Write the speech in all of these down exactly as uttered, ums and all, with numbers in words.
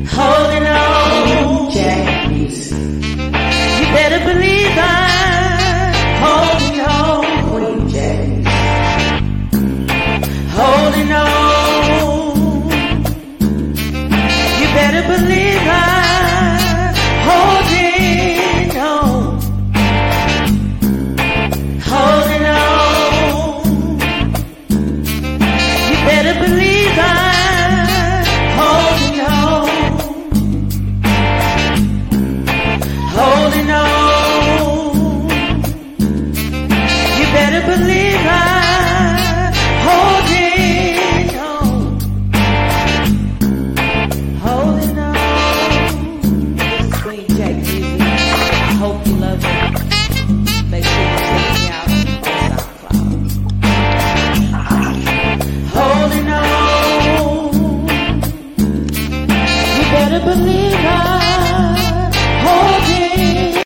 Holding on, Jackies. You better believe I'm holding on, Queen Jackies. Holding on. You better believe I'm holding on. Holding on. You better believe I'm holding on. Holding on. You better believe I'm holding on. Holding on. This is Queen Jack Music. I hope you love it. Make sure you check me out on SoundCloud. Holding on. You better believe I'm holding.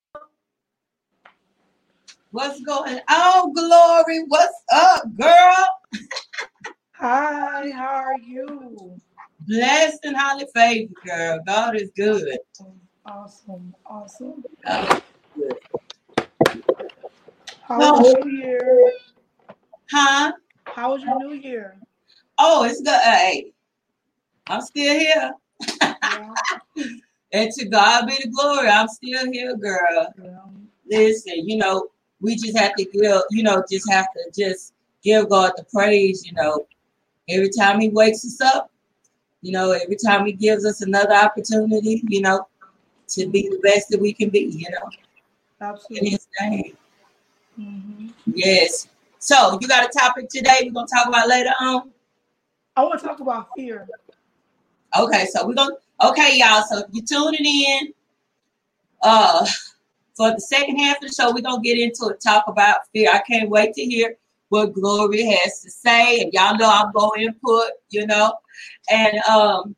What's going on, Glory? What's up, girl? Hi, how are you? Blessed and highly favored, girl. God is good. Awesome, awesome. God is good. How was your New Year? Huh? How was your New Year? Oh, it's good. Hey, I'm still here. Yeah. And to God be the glory. I'm still here, girl. Yeah. Listen, you know, we just have to give, you know, just have to just give God the praise, you know. Every time he wakes us up, you know, every time he gives us another opportunity, you know, to be the best that we can be, you know. Absolutely. In his name. Mm-hmm. Yes. So you got a topic today we're going to talk about later on? I want to talk about fear. Okay, so we're going to, okay, y'all, so if you're tuning in, uh, for the second half of the show, we're going to get into it, talk about fear. I can't wait to hear what Glory has to say. And y'all know I'm going to input, you know. And um,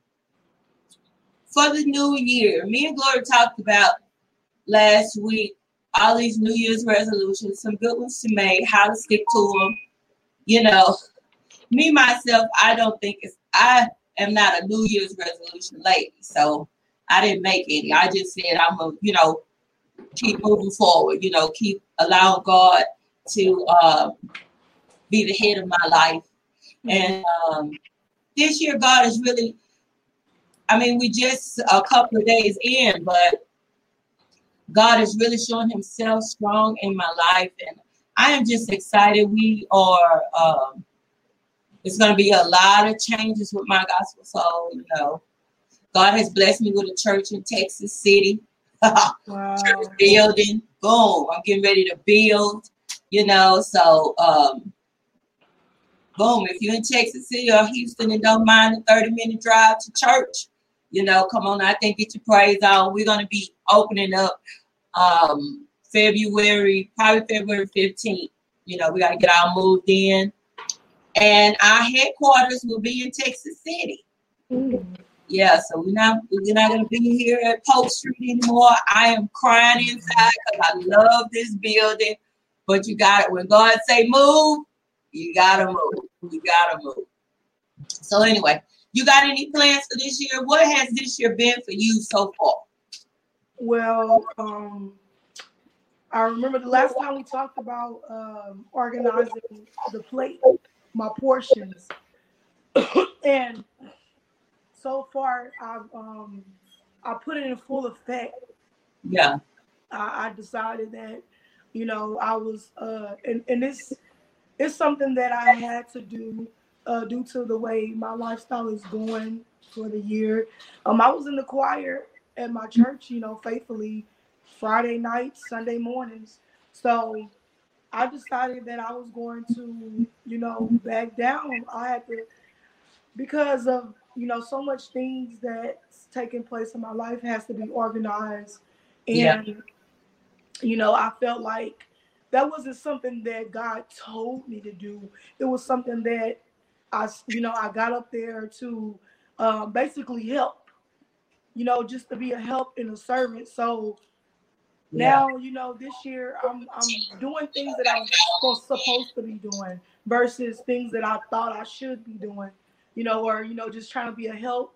for the new year, me and Glory talked about last week all these New Year's resolutions, some good ones to make, how to stick to them. You know, me, myself, I don't think it's, I am not a New Year's resolution lady. So I didn't make any. I just said I'm a, you know, keep moving forward, you know, keep allowing God to uh, be the head of my life. And um, this year, God is really, I mean, we just a couple of days in, but God is really showing himself strong in my life. And I am just excited. We are, um, it's going to be a lot of changes with my gospel soul, you know. God has blessed me with a church in Texas City. Wow. Church building. Boom. I'm getting ready to build, you know. So, um, boom. If you're in Texas City or Houston and don't mind a thirty minute drive to church, you know, come on out there and get your praise on. We're going to be opening up um, February, probably February fifteenth. You know, we got to get all moved in. And our headquarters will be in Texas City. Mm. Yeah, so we're not we're not gonna be here at Polk Street anymore. I am crying inside because I love this building, but you got it. When God say move, you gotta move. You gotta move. So anyway, you got any plans for this year? What has this year been for you so far? Well, um, I remember the last time we talked about um, organizing the plate, my portions, and so far I've um, I put it in full effect. Yeah. I, I decided that, you know, I was, uh, and, and it's, it's something that I had to do uh, due to the way my lifestyle is going for the year. Um, I was in the choir at my church, you know, faithfully Friday nights, Sunday mornings. So I decided that I was going to, you know, back down. I had to, because of, you know, so much things that's taking place in my life has to be organized. And, Yeah. you know, I felt like that wasn't something that God told me to do. It was something that I, you know, I got up there to um, basically help, you know, just to be a help and a servant. So Yeah. now, you know, this year I'm I'm doing things that I'm supposed supposed to be doing versus things that I thought I should be doing, you know, or, you know, just trying to be a help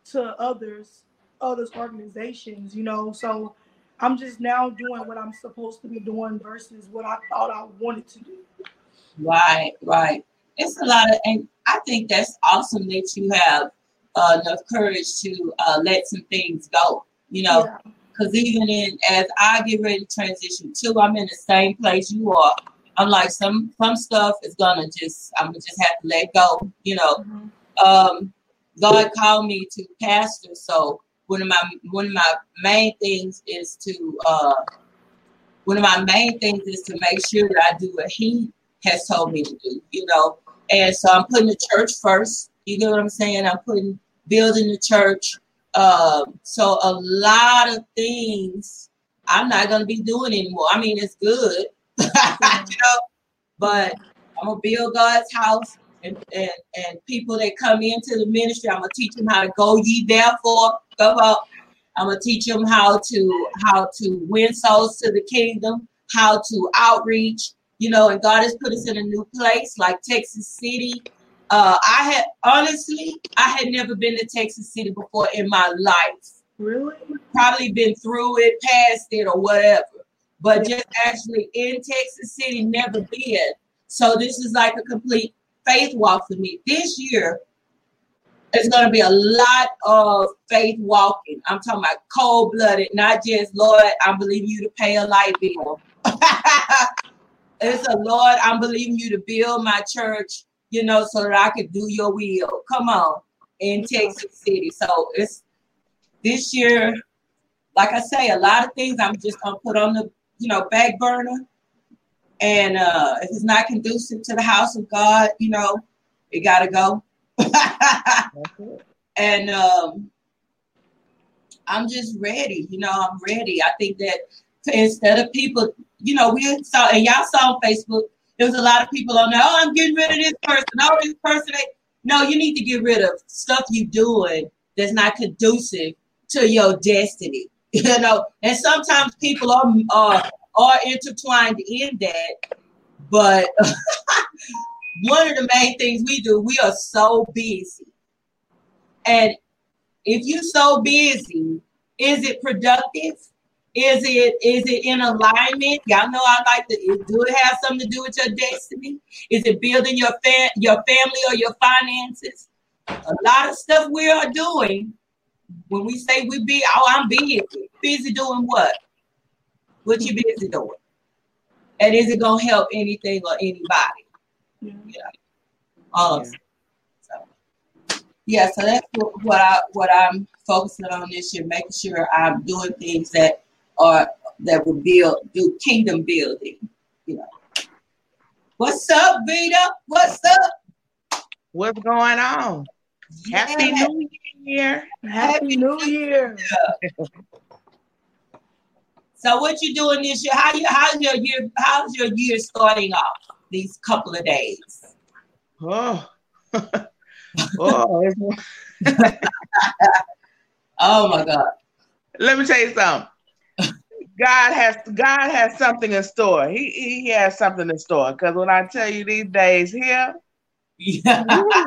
to others, others organizations, you know. So I'm just now doing what I'm supposed to be doing versus what I thought I wanted to do. Right, right. It's a lot of, and I think that's awesome that you have uh, enough courage to uh, let some things go, you know, because yeah. even in, as I get ready to transition too, I'm in the same place you are. I'm like, some, some stuff is gonna just, I'm gonna just have to let go, you know. Mm-hmm. Um, God called me to pastor, so one of my, one of my main things is to, uh, one of my main things is to make sure that I do what He has told me to do, you know. And so I'm putting the church first. You get what I'm saying? I'm putting, building the church. Um, so a lot of things I'm not going to be doing anymore. I mean, it's good, you know, but I'm going to build God's house, and, and, and people that come into the ministry, I'm going to teach them how to go ye therefore. Come on. I'm going to teach them how to, how to win souls to the kingdom, how to outreach. You know, and God has put us in a new place like Texas City. Uh, I had, honestly, I had never been to Texas City before in my life. Really? Probably been through it, past it, or whatever. But just actually in Texas City, never been. So this is like a complete faith walk for me. This year, it's going to be a lot of faith walking. I'm talking about cold-blooded, not just, Lord, I'm believing you to pay a light bill. It's a, Lord, I'm believing you to build my church, you know, so that I could do your will. Come on, in Texas City. So it's this year, like I say, a lot of things I'm just going to put on the, you know, back burner. And uh, if it's not conducive to the house of God, you know, it got to go. And um, I'm just ready. You know, I'm ready. I think that instead of people, you know, we saw, and y'all saw on Facebook, there was a lot of people on there, oh, I'm getting rid of this person, oh, this person. No, you need to get rid of stuff you're doing that's not conducive to your destiny, you know. And sometimes people are, are, are intertwined in that. But one of the main things we do, we are so busy. And if you're so busy, is it productive? Is it is it in alignment? Y'all know I like to. Do it have something to do with your destiny? Is it building your fa- your family or your finances? A lot of stuff we are doing when we say we be. Oh, I'm busy. Busy doing what? What you busy doing? And is it gonna help anything or anybody? Yeah. yeah. Um, yeah. So yeah. So that's what, what I what I'm focusing on this year, making sure I'm doing things that. Or that will build, do kingdom building, you know. What's up, Vita? What's up? What's going on? Yeah. Happy New Year! Happy New Year! So, what you doing this year? How you? How's your year? How's your year starting off? These couple of days. Oh, oh, oh my God! Let me tell you something. God has God has something in store. He he has something in store. Because when I tell you these days here, yeah.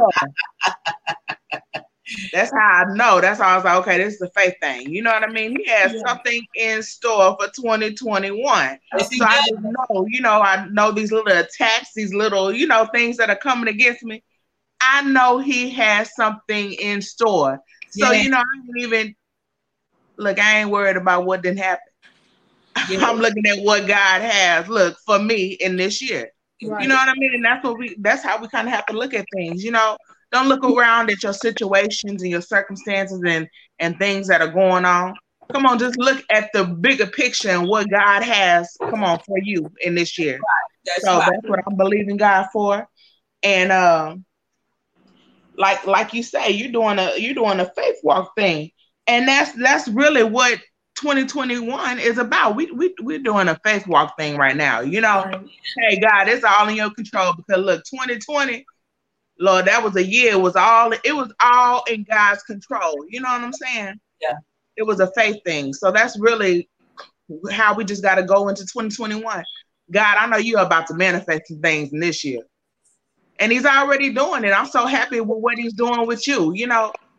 That's how I know. That's how I was like, okay, this is a faith thing. You know what I mean? He has yeah. something in store for twenty twenty-one. So I just know, you know, I know these little attacks, these little, you know, things that are coming against me. I know he has something in store. So, yeah. you know, I ain't even, look, I ain't worried about what didn't happen. Yeah. I'm looking at what God has, look, for me in this year. Right. You know what I mean? And that's what we, that's how we kind of have to look at things, you know? Don't look around at your situations and your circumstances and, and things that are going on. Come on, just look at the bigger picture and what God has, come on, for you in this year. Right. That's so right. That's what I'm believing God for. And um, like like you say, you're doing a you're doing a faith walk thing. And that's that's really what twenty twenty-one is about. We we we're doing a faith walk thing right now. You know, right. Hey God, it's all in your control because look, twenty twenty, Lord, that was a year. It was all it was all in God's control. You know what I'm saying? Yeah. It was a faith thing. So that's really how we just got to go into twenty twenty-one. God, I know you're about to manifest some things in this year. And he's already doing it. I'm so happy with what he's doing with you. You know,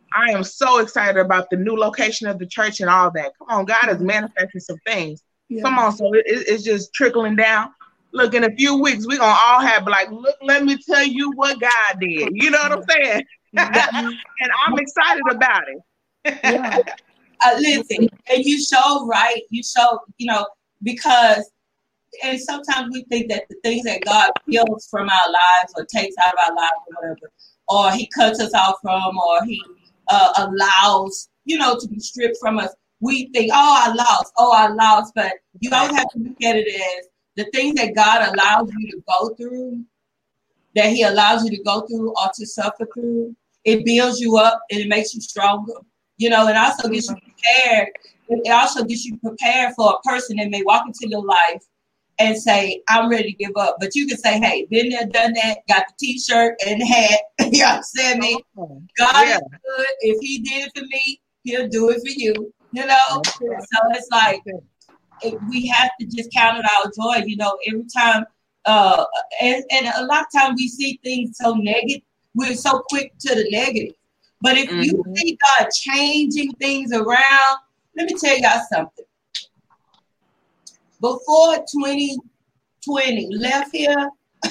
I am so excited about the new location of the church and all that. Come on, God is manifesting some things. Yeah. Come on, so it, it's just trickling down. Look, in a few weeks, we're going to all have, like, look, let me tell you what God did. You know what I'm saying? And I'm excited about it. Yeah. Uh, listen, and you show, right? You show, you know, because, and sometimes we think that the things that God kills from our lives or takes out of our lives or whatever, or he cuts us off from, or he uh, allows, you know, to be stripped from us, we think, oh, I lost, oh, I lost. But you always have to look at it as the things that God allows you to go through, that he allows you to go through or to suffer through, it builds you up and it makes you stronger, you know, and also gets you prepared. It also gets you prepared for a person that may walk into your life and say, I'm ready to give up. But you can say, hey, been there, done that, got the t-shirt and the hat. You know what I'm saying? Me? God yeah. is good. If he did it for me, he'll do it for you. You know? Okay. So it's like, it, we have to just count it our joy, you know, every time. Uh, and, and a lot of times we see things so negative. We're so quick to the negative. But if mm-hmm. you see God changing things around, let me tell y'all something. Before twenty twenty left here,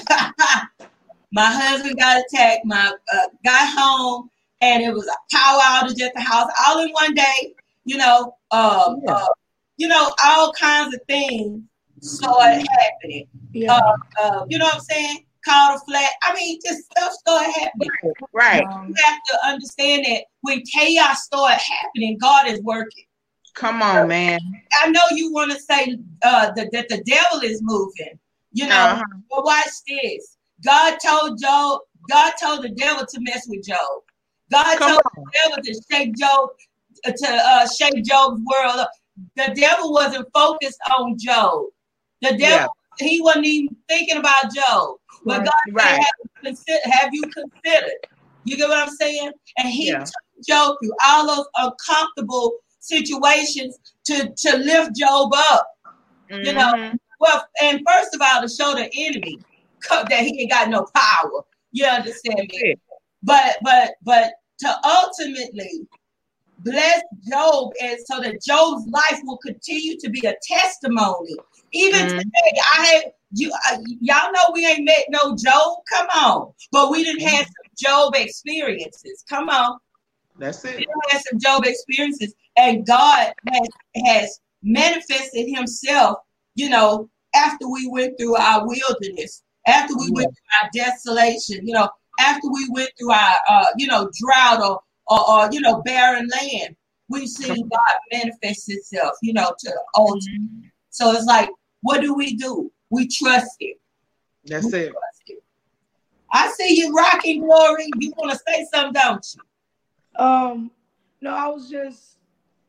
my husband got attacked. My uh, got home, and it was a power outage at the house, all in one day. You know, um, yeah. uh, you know, all kinds of things started happening. Yeah. Uh, uh, you know what I'm saying? Called a flat. I mean, just stuff started happening. Right. You have to understand that when chaos started happening, God is working. Come on, man. I know you want to say uh, that, that the devil is moving, you know, uh-huh. but watch this. God told Job, God told the devil to mess with Job. God Come told on. the devil to shake Job, to uh, shake Job's world up. The devil wasn't focused on Job. The devil, yeah. he wasn't even thinking about Job. But God right. said, have you, consider, have you considered? You get what I'm saying? And he yeah. took Job through all those uncomfortable situations to, to lift Job up. Mm-hmm. You know, well, and first of all, to show the enemy that he ain't got no power. You understand me? Yeah. But but but to ultimately bless Job, and so that Job's life will continue to be a testimony. Even mm-hmm. today, I had you. Uh, y'all know we ain't met no Job. Come on, but we didn't have some Job experiences. Come on, that's it. We had some Job experiences, and God has has manifested Himself. You know, after we went through our wilderness, after we mm-hmm. went through our desolation, you know, after we went through our uh, you know drought or, or or you know barren land, we've seen God manifest Himself. You know, to the ultimate. Mm-hmm. So it's like, what do we do? We trust Him. That's we it. Trust Him. I see you rocking, Glory. You want to say something, don't you? Um, no, I was just,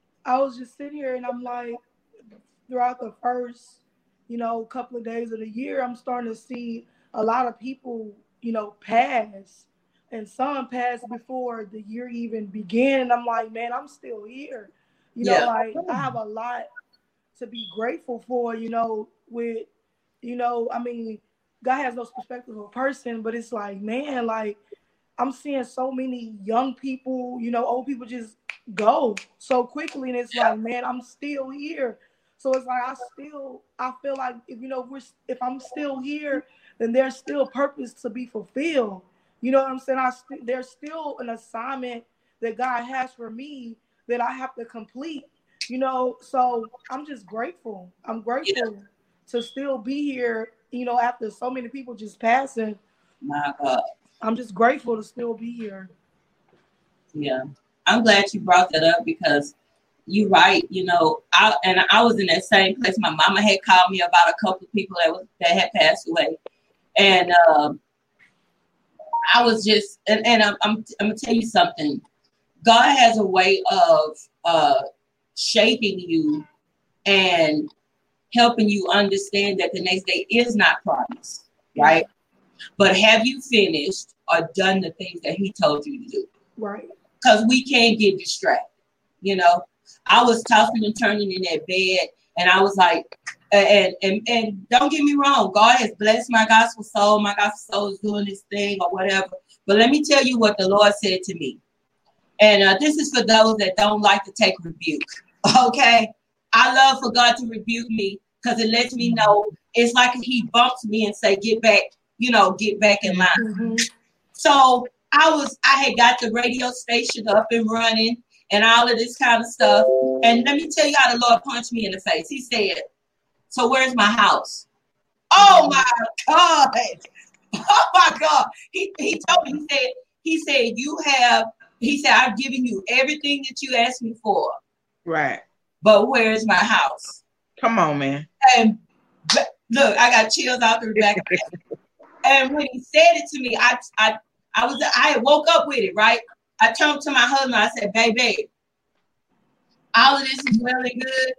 I was just sitting here, and I'm like, throughout the first, you know, couple of days of the year, I'm starting to see a lot of people, you know, pass, and some pass before the year even began. And I'm like, man, I'm still here. You know, yeah. like I have a lot to be grateful for, you know, with, you know, I mean, God has no perspective of a person, but it's like, man, like I'm seeing so many young people, you know, old people just go so quickly. And it's yeah. like, man, I'm still here. So it's like, I still, I feel like, if, you know, if, we're, if I'm still here, then there's still purpose to be fulfilled. You know what I'm saying? I st- there's still an assignment that God has for me that I have to complete. You know, so I'm just grateful. I'm grateful yeah. to still be here, you know, after so many people just passing. My God. I'm just grateful to still be here. Yeah. I'm glad you brought that up because you're right. You know, I and I was in that same place. My mama had called me about a couple of people that was that had passed away. And um, I was just, and, and I'm, I'm, I'm going to tell you something. God has a way of, uh, shaping you and helping you understand that the next day is not promised, right? But have you finished or done the things that He told you to do? Right. Because we can't get distracted. You know, I was tossing and turning in that bed, and I was like, and and and don't get me wrong, God has blessed my gospel soul. My gospel soul is doing this thing or whatever. But let me tell you what the Lord said to me. And uh, this is for those that don't like to take rebuke. Okay? I love for God to rebuke me because it lets me know it's like he bumps me and say, get back, you know, get back in line. Mm-hmm. So I was, I had got the radio station up and running and all of this kind of stuff. And let me tell you how the Lord punched me in the face. He said, so where's my house? Oh my God. Oh my God. He, he told me, he said, he said, you have, he said, I've given you everything that you asked me for. Right. But where's my house? Come on, man. And look, I got chills out through the back of my head. And when he said it to me, I, I, I was, I woke up with it, right? I turned to my husband. I said, baby, all of this is well and good.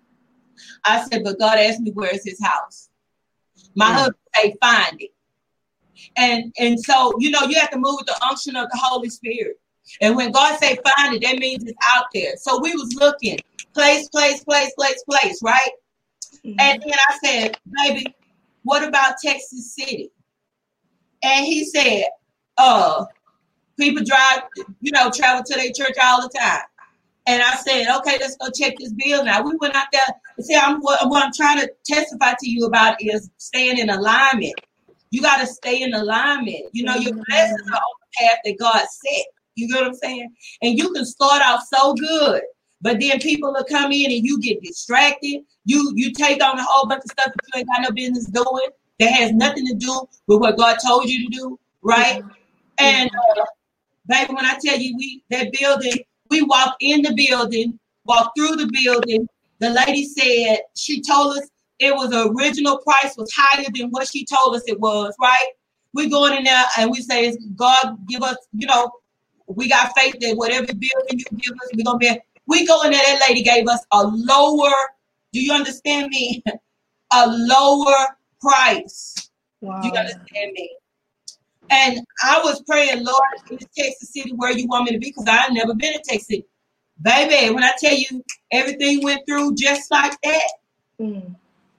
I said, but God asked me, where's his house? My mm. husband said, find it. And, and so, you know, you have to move with the unction of the Holy Spirit. And when God say find it, that means it's out there. So we was looking, place, place, place, place, place, right? Mm-hmm. And then I said, baby, what about Texas City? And he said, uh, people drive, you know, travel to their church all the time. And I said, okay, let's go check this bill now. We went out there. See, I'm, what, what I'm trying to testify to you about is staying in alignment. You got to stay in alignment. You know, your blessings are on the path that God set. You know what I'm saying? And you can start out so good, but then people will come in and you get distracted. You you take on a whole bunch of stuff that you ain't got no business doing that has nothing to do with what God told you to do, right? Mm-hmm. And uh, baby, when I tell you, we that building, we walked in the building, walked through the building. The lady said she told us it was the original price was higher than what she told us it was, right? We going in there and we say, God, give us, you know. We got faith that whatever building you give us, we're going to be. We go in there, that lady gave us a lower, do you understand me? A lower price. Wow. Do you understand me? And I was praying, Lord, in Texas City, where you want me to be, because I've never been in Texas City. Baby, when I tell you everything went through just like that, mm.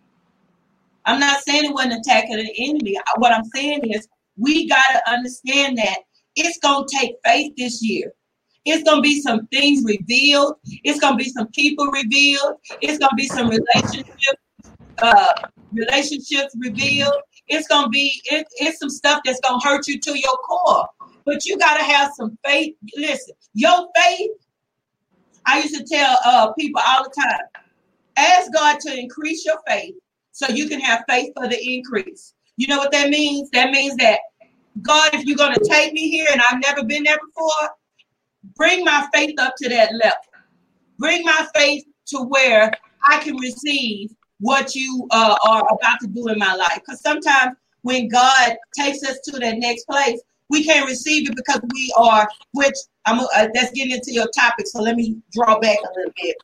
I'm not saying it wasn't an attack of the enemy. What I'm saying is we got to understand that it's going to take faith this year. It's going to be some things revealed. It's going to be some people revealed. It's going to be some relationships, uh, relationships revealed. It's going to be, it, it's some stuff that's going to hurt you to your core. But you got to have some faith. Listen, your faith, I used to tell uh, people all the time, ask God to increase your faith so you can have faith for the increase. You know what that means? That means that God, if you're going to take me here and I've never been there before, bring my faith up to that level. Bring my faith to where I can receive what you uh, are about to do in my life. Because sometimes when God takes us to that next place, we can't receive it because we are, which I'm uh, that's getting into your topic. So let me draw back a little bit.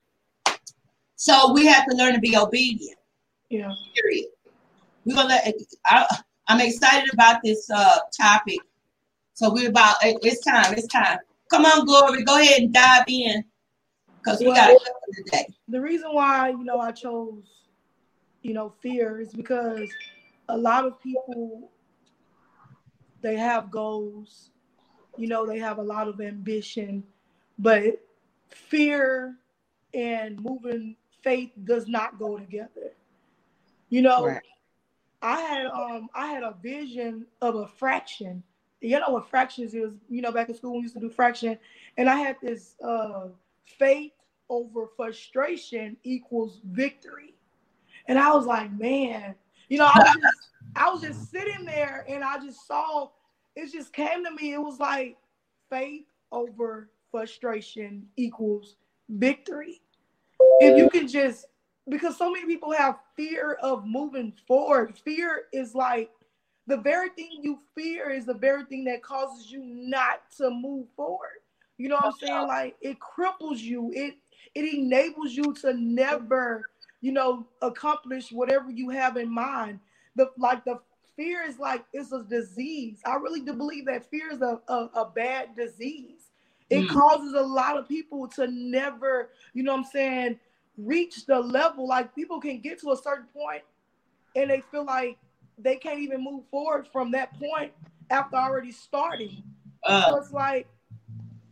So we have to learn to be obedient. Yeah. Period. We're gonna let. I, I'm excited about this uh, topic. So we're about, it's time, it's time. Come on, Glory, go ahead and dive in because we well, got to cover today. The reason why, you know, I chose, you know, fear is because a lot of people, they have goals, you know, they have a lot of ambition, but fear and moving faith does not go together. You know, right. I had um I had a vision of a fraction. You know what fractions is? You know, back in school we used to do fraction, and I had this uh, faith over frustration equals victory, and I was like, man, you know, I was just, I was just sitting there, and I just saw it just came to me. It was like faith over frustration equals victory. If you can just. Because so many people have fear of moving forward. Fear is like the very thing you fear is the very thing that causes you not to move forward. You know what I'm saying? Like it cripples you. It it enables you to never, you know, accomplish whatever you have in mind. The like the fear is like it's a disease. I really do believe that fear is a, a, a bad disease. It mm. causes a lot of people to never, you know what I'm saying, reach the level. Like people can get to a certain point and they feel like they can't even move forward from that point after already starting. Uh, so it's like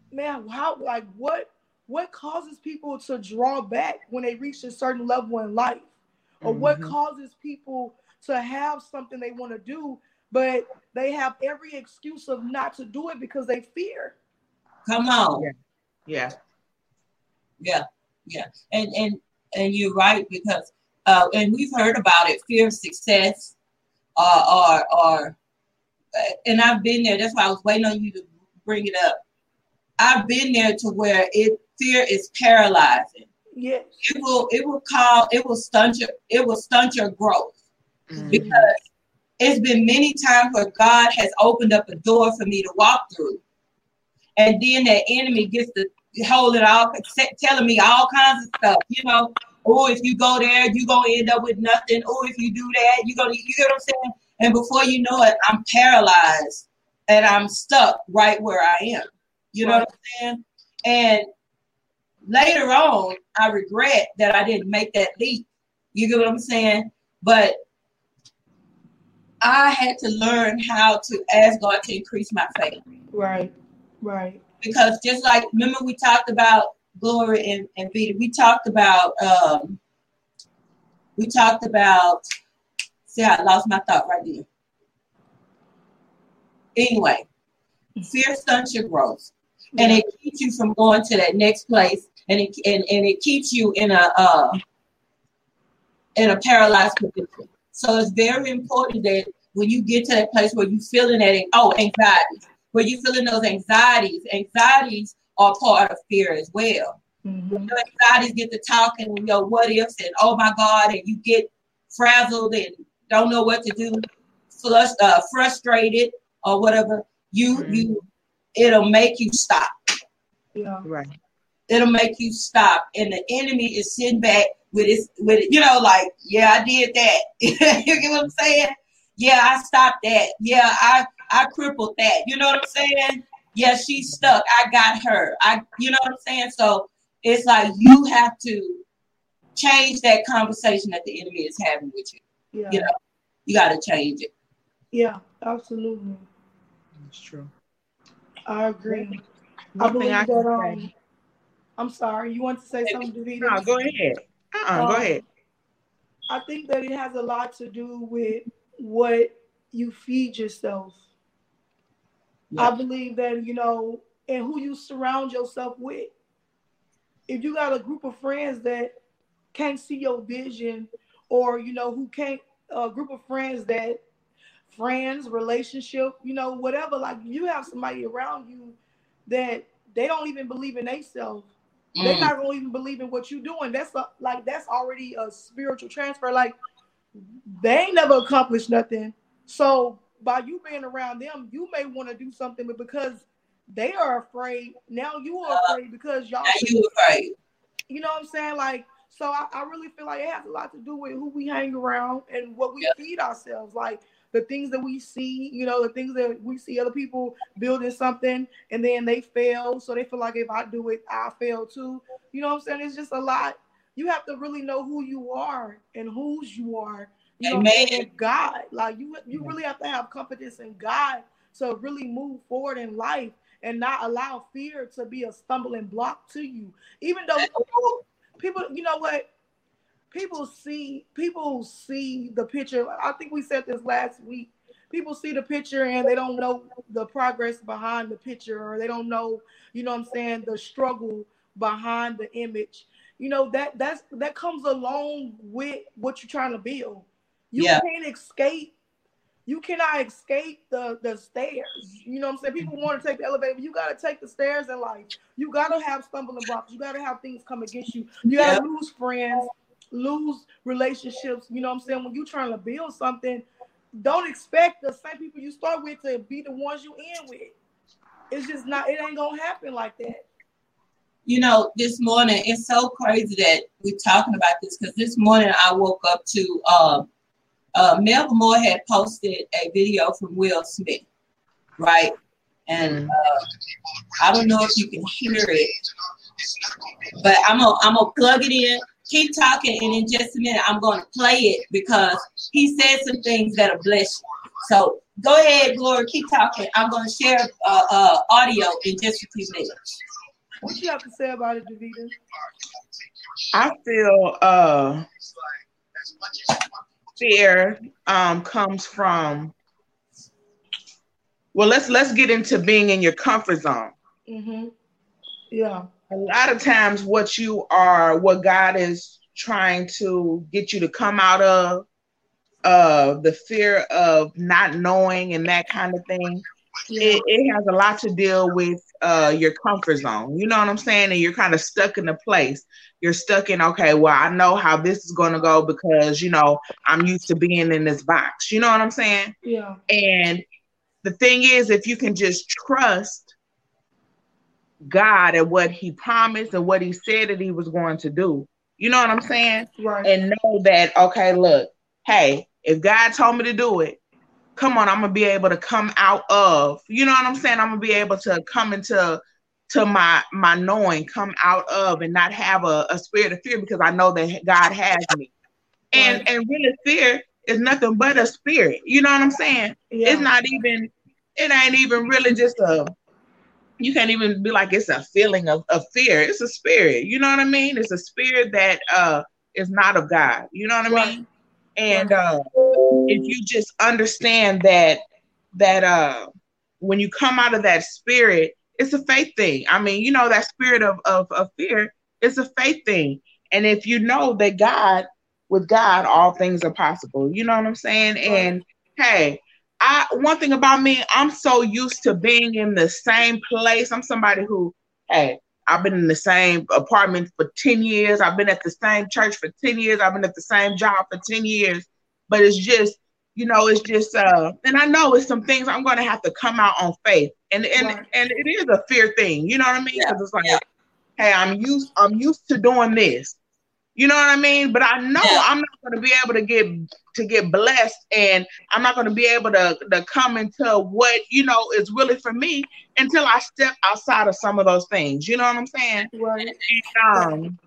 man, how, like, what, what causes people to draw back when they reach a certain level in life? Or mm-hmm. what causes people to have something they want to do, but they have every excuse of not to do it because they fear? Come on. Yeah. Yeah. Yeah. Yeah. And, and, and you're right, because, uh, and we've heard about it, fear of success, uh, or, or, and I've been there. That's why I was waiting on you to bring it up. I've been there to where it, fear is paralyzing. Yes. It will, it will call, it will stunt your, it will stunt your growth. Mm-hmm. Because it's been many times where God has opened up a door for me to walk through. And then that enemy gets to hold it all, telling me all kinds of stuff, you know. Oh, if you go there, you're going to end up with nothing. Oh, if you do that, you're going to, you get what I'm saying? And before you know it, I'm paralyzed and I'm stuck right where I am. You know right. what I'm saying? And later on, I regret that I didn't make that leap. You get what I'm saying? But I had to learn how to ask God to increase my faith. Right, right. Because just like, remember we talked about Glory and, and Vita, we talked about, um, we talked about, see, I lost my thought right there. Anyway, fear stunts your growth. Yeah. And it keeps you from going to that next place. And it, and, and it keeps you in a, uh, in a paralyzed position. So it's very important that when you get to that place where you're feeling that, oh, anxiety, where you're feeling those anxieties, anxieties are part of fear as well. Mm-hmm. Your anxieties get to talking, you know, what ifs and oh my God, and you get frazzled and don't know what to do, flust, uh, frustrated or whatever. You, mm-hmm. you, it'll make you stop. Yeah, right. It'll make you stop, and the enemy is sitting back with his, with it, you know, like, yeah, I did that. You get what I'm saying? Yeah, I stopped that. Yeah, I, I crippled that. You know what I'm saying? Yeah, she's stuck. I got her. I, you know what I'm saying? So it's like you have to change that conversation that the enemy is having with you. Yeah. You know, you got to change it. Yeah, absolutely. That's true. I agree. One I believe I that. Um, I'm sorry. You want to say something, Davida? No, go ahead. Uh-uh, um, go ahead. I think that it has a lot to do with what you feed yourself. Yeah. I believe that, you know, and who you surround yourself with. If you got a group of friends that can't see your vision, or, you know, who can't, a group of friends that, friends, relationship, you know, whatever, like you have somebody around you that they don't even believe in themselves. Mm. They're not going to even believe in what you're doing. That's a, like, that's already a spiritual transfer. Like, they ain't never accomplished nothing. So by you being around them, you may want to do something, but because they are afraid, now you are afraid because y'all. Now you afraid. You know what I'm saying? Like, so I, I really feel like it has a lot to do with who we hang around and what we yeah. feed ourselves. Like the things that we see, you know, the things that we see other people building something and then they fail. So they feel like if I do it, I fail too. You know what I'm saying? It's just a lot. You have to really know who you are and whose you are. You know, and God, like you, you really have to have confidence in God to really move forward in life and not allow fear to be a stumbling block to you. Even though people, you know what, people see, people see the picture. I think we said this last week. People see the picture and they don't know the progress behind the picture, or they don't know, you know what I'm saying, the struggle behind the image. You know, that that's that comes along with what you're trying to build. You yeah. can't escape. You cannot escape the, the stairs. You know what I'm saying? People want to take the elevator, but you got to take the stairs in life. You got to have stumbling blocks. You got to have things come against you. You got to yeah. lose friends, lose relationships. You know what I'm saying? When you're trying to build something, don't expect the same people you start with to be the ones you end with. It's just not, it ain't going to happen like that. You know, this morning, it's so crazy that we're talking about this, because this morning I woke up to, uh, uh, Melba Moore had posted a video from Will Smith, right? And uh, I don't know if you can hear it, but I'm gonna I'm gonna plug it in, keep talking, and in just a minute I'm gonna play it because he said some things that'll bless you. So Go ahead, Glory. Keep talking. I'm going to share uh, uh, audio in just a few minutes. What you have to say about it, Davida? I feel uh, fear um, comes from. Well, let's let's get into being in your comfort zone. Mm-hmm. Yeah. A lot of times, what you are, what God is trying to get you to come out of, uh, the fear of not knowing and that kind of thing. Yeah. It, it has a lot to deal with uh, your comfort zone. You know what I'm saying? And you're kind of stuck in a place. You're stuck in, okay, well, I know how this is going to go because, you know, I'm used to being in this box. You know what I'm saying? Yeah. And the thing is, if you can just trust God and what he promised and what he said that he was going to do, you know what I'm saying? Right. And know that, okay, look, hey, if God told me to do it, come on, I'm going to be able to come out of, you know what I'm saying? I'm going to be able to come into to my, my knowing, come out of and not have a, a spirit of fear because I know that God has me. And, right. and really fear is nothing but a spirit. You know what I'm saying? Yeah. It's not even, it ain't even really just a, you can't even be like, it's a feeling of, of fear. It's a spirit. You know what I mean? It's a spirit that uh, is not of God. You know what I right. mean? And uh, if you just understand that, that uh, when you come out of that spirit, it's a faith thing. I mean, you know, that spirit of, of, of fear, it's a faith thing. And if you know that God, with God, all things are possible. You know what I'm saying? Right. And hey, I one thing about me, I'm so used to being in the same place. I'm somebody who, hey, I've been in the same apartment for ten years. I've been at the same church for ten years. I've been at the same job for ten years. But it's just, you know, it's just, uh, and I know it's some things I'm going to have to come out on faith. And and, right. and it is a fear thing. You know what I mean? Because yeah. it's like, yeah. hey, I'm used, I'm used to doing this. You know what I mean? But I know yeah. I'm not going to be able to get to get blessed, and I'm not going to be able to, to come into what, you know, is really for me until I step outside of some of those things. You know what I'm saying? Right. And, um,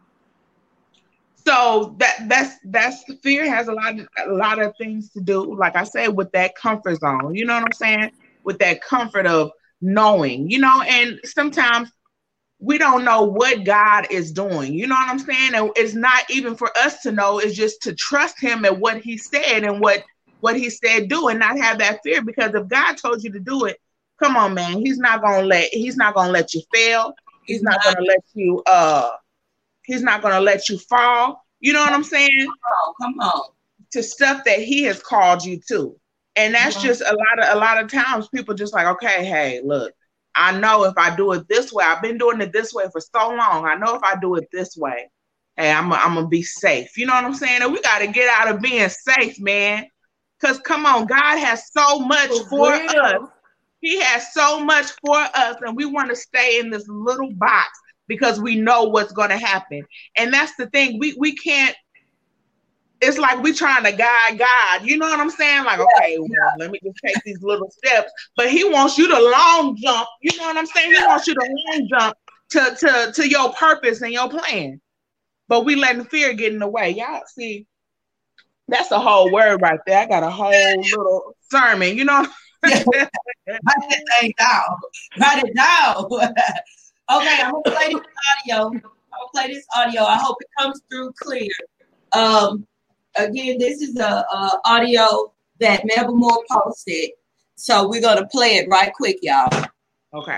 so that that's that's fear has a lot of, a lot of things to do, like I said, with that comfort zone. You know what I'm saying? With that comfort of knowing, you know, and sometimes we don't know what God is doing. You know what I'm saying? And it's not even for us to know. It's just to trust him and what he said and what, what he said do and not have that fear. Because if God told you to do it, come on, man, he's not going to let, he's not going to let you fail. He's not going to let you, uh, he's not going to let you fall. You know what I'm saying? Come on, come on. To stuff that he has called you to. And that's yeah. just a lot of, a lot of times people just like, okay, hey, look, I know if I do it this way, I've been doing it this way for so long. I know if I do it this way, hey, I'm I'm gonna be safe. You know what I'm saying? And we got to get out of being safe, man. Because come on, God has so much for, for us. He has so much for us, and we want to stay in this little box because we know what's going to happen. And that's the thing. We we can't. It's like we trying to guide God. You know what I'm saying? Like, okay, well, let me just take these little steps. But he wants you to long jump. You know what I'm saying? He wants you to long jump to, to, to your purpose and your plan. But we letting fear get in the way. Y'all see, that's a whole word right there. I got a whole little sermon, you know? Write it thing down. Write it down. Okay, I'm going to play this audio. I'm going to play this audio. I hope it comes through clear. Um, Again, this is a, a audio that Melba Moore posted. So we're going to play it right quick, y'all. Okay.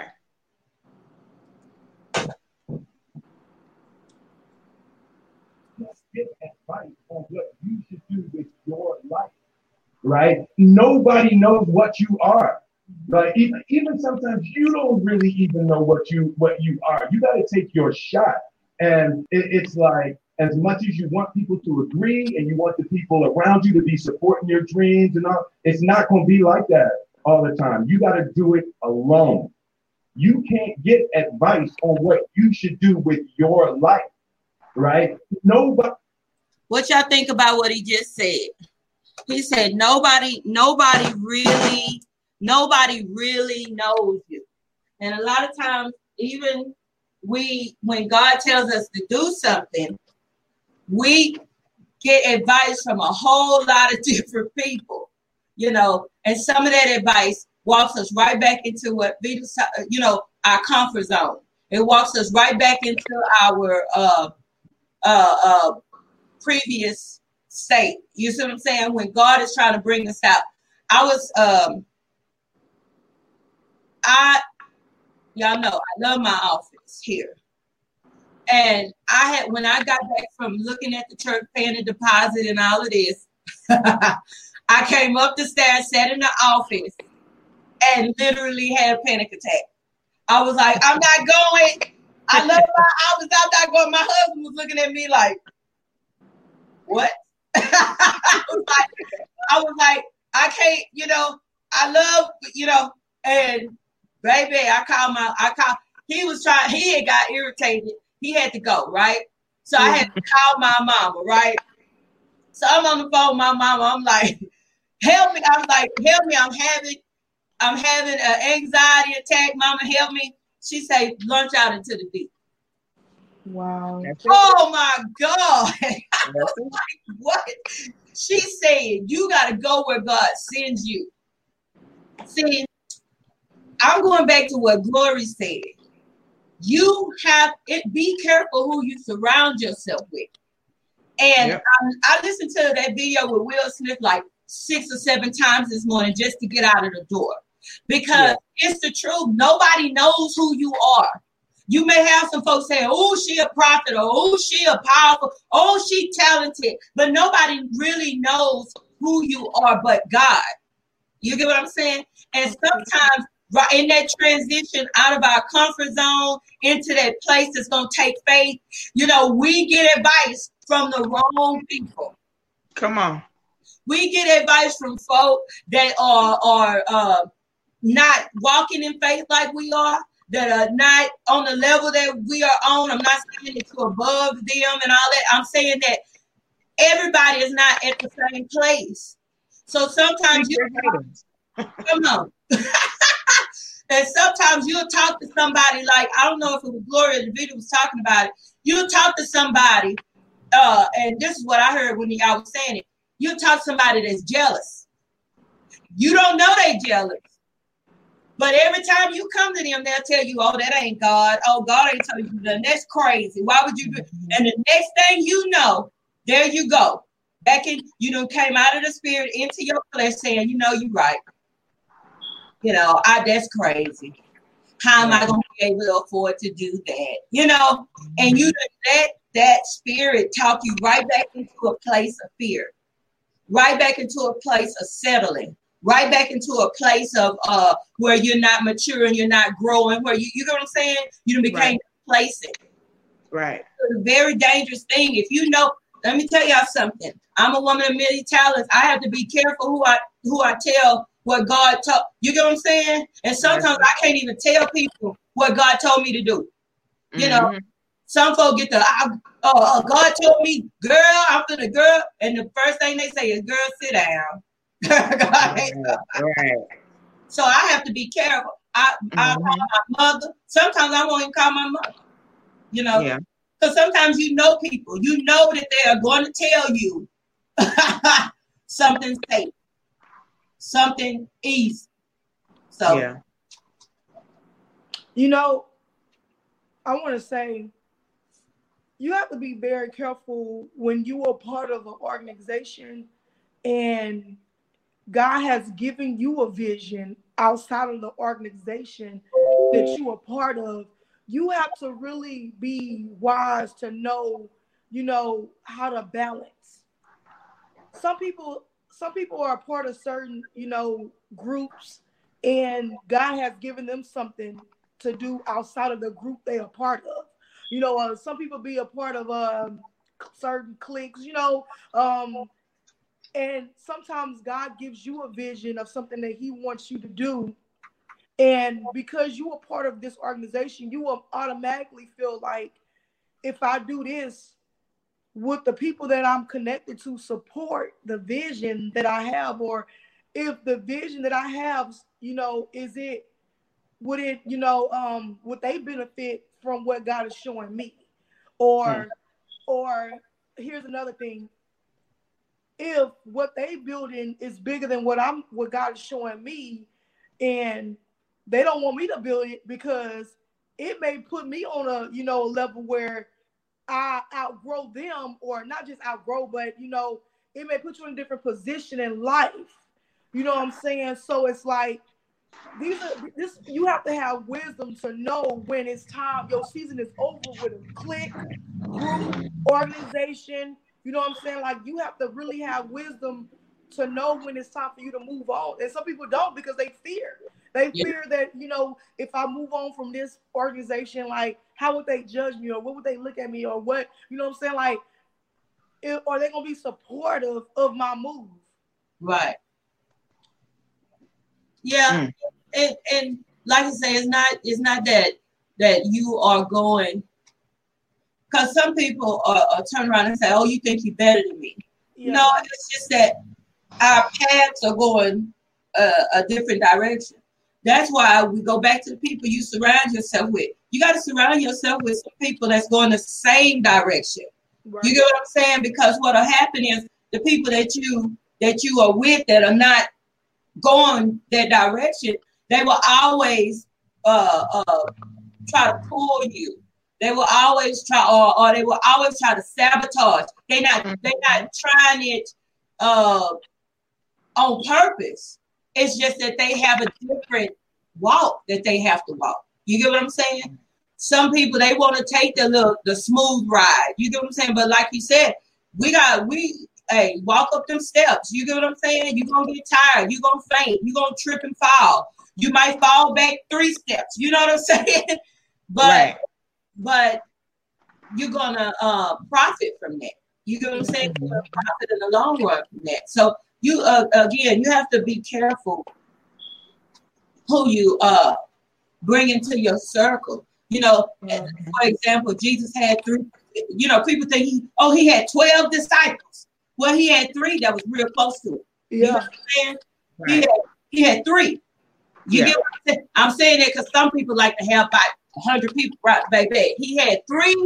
Let's get advice on what you should do with your life, right? Nobody knows what you are. Right? Even, even sometimes you don't really even know what you what you are. You got to take your shot. And it, it's like, as much as you want people to agree and you want the people around you to be supporting your dreams and all, it's not going to be like that all the time. You got to do it alone. You can't get advice on what you should do with your life, right? Nobody. What y'all think about what he just said? He said, nobody, nobody really, nobody really knows you. And a lot of times, even we, when God tells us to do something, we get advice from a whole lot of different people. you know, and some of that advice walks us right back into what, you know, our comfort zone. It walks us right back into our uh, uh, uh, previous state. You see what I'm saying? When God is trying to bring us out. I was, um, I, y'all know, I love my office here. And I had, when I got back from looking at the church, paying the deposit and all of this, I came up the stairs, sat in the office, and literally had a panic attack. I was like, I'm not going. I love my office. I'm not going. My husband was looking at me like, what? I was like, I was like, I can't, you know, I love, you know, and baby, I called my, I called, he was trying, he had got irritated. He had to go, right? So I had to call my mama, right? So I'm on the phone with my mama. I'm like, help me. I was like, help me. I'm having, I'm having an anxiety attack. Mama, help me. She said, launch out into the deep. Wow. Oh my God. I was like, what? She said, you got to go where God sends you. See, I'm going back to what Glory said. You have it. Be careful who you surround yourself with. And yep. I, I listened to that video with Will Smith like six or seven times this morning just to get out of the door. Because yeah. it's the truth. Nobody knows who you are. You may have some folks say, oh, she a prophet, or oh, she a powerful, oh, she talented. But nobody really knows who you are but God. You get what I'm saying? And sometimes right in that transition out of our comfort zone into that place that's going to take faith, you know, we get advice from the wrong people. Come on. We get advice from folk that are, are uh, not walking in faith like we are, that are not on the level that we are on. I'm not saying it's above them and all that. I'm saying that everybody is not at the same place. So sometimes you come on. And sometimes you'll talk to somebody like, I don't know if it was Gloria or the video was talking about it. You'll talk to somebody, uh, and this is what I heard when I was saying it. You'll talk to somebody that's jealous. You don't know they jealous. But every time you come to them, they'll tell you, oh, that ain't God. Oh, God ain't telling you nothing. That's crazy. Why would you do it? And the next thing you know, there you go. Back in, you know, came out of the spirit into your flesh saying, you know, you're right. You know, I that's crazy. How am I going to be able to afford to do that? You know, and you let that spirit talk you right back into a place of fear, right back into a place of settling, right back into a place of uh where you're not maturing, you're not growing, where you, you know what I'm saying? You became right. complacent. Right. It's a very dangerous thing. If you know, let me tell y'all something. I'm a woman of many talents. I have to be careful who I who I tell what God told. You get what I'm saying? And sometimes I can't even tell people what God told me to do. You mm-hmm. know, some folks get the, uh, uh, God told me, girl, I'm for the girl. And the first thing they say is, girl, sit down. God ain't right. So I have to be careful. I, mm-hmm. I call my mother. Sometimes I won't even call my mother. You know, because yeah. sometimes you know people. You know that they are going to tell you something safe. Something easy. So, yeah. You know, I want to say you have to be very careful when you are part of an organization and God has given you a vision outside of the organization that you are part of. You have to really be wise to know, you know, how to balance. Some people Some people are a part of certain, you know, groups, and God has given them something to do outside of the group they are part of. You know, uh, some people be a part of um, certain cliques, you know, um, and sometimes God gives you a vision of something that he wants you to do. And because you are part of this organization, you will automatically feel like, if I do this, would the people that I'm connected to support the vision that I have? Or if the vision that I have, you know, is it, would it, you know, um, would they benefit from what God is showing me? Or, mm. or here's another thing. if what they building is bigger than what I'm, what God is showing me, and they don't want me to build it because it may put me on a, you know, level where I outgrow them, or not just outgrow, but, you know, it may put you in a different position in life. You know what I'm saying? So it's like, these are this. You have to have wisdom to know when it's time. Your season is over with a clique, group, organization. You know what I'm saying? Like, you have to really have wisdom to know when it's time for you to move on. And some people don't, because they fear. They Yeah. fear that, you know, if I move on from this organization, like, how would they judge me, or what would they look at me, or what, you know what I'm saying? Like, it, are they gonna be supportive of my move? Right. Yeah. Mm. And and like I say, it's not it's not that that you are going, because some people are, are turn around and say, "Oh, you think you're better than me?" Yeah. No, it's just that our paths are going uh, a different direction. That's why we go back to the people you surround yourself with. You got to surround yourself with some people that's going the same direction. Right. You get what I'm saying? Because what'll happen is the people that you that you are with that are not going that direction, they will always uh, uh, try to pull you. They will always try, or, or they will always try to sabotage. They're not, they're not trying it uh, on purpose. It's just that they have a different walk that they have to walk. You get what I'm saying? Some people, they want to take the little, the smooth ride. You get what I'm saying? But like you said, we got, we, hey, walk up them steps. You get what I'm saying? You're going to get tired. You're going to faint. You're going to trip and fall. You might fall back three steps. You know what I'm saying? But, right. but you're going to uh, profit from that. You get what I'm saying? You're going to profit in the long run from that. So you, uh, again, you have to be careful who you uh, bring into your circle. You know, mm-hmm. for example, Jesus had three, you know, people think he, oh, he had twelve disciples. Well, he had three that was real close to it. Yeah. You know what I'm saying? Right. He, had, he had three. You yeah. get what I'm saying? I'm saying that because some people like to have about one hundred people right baby. He had three.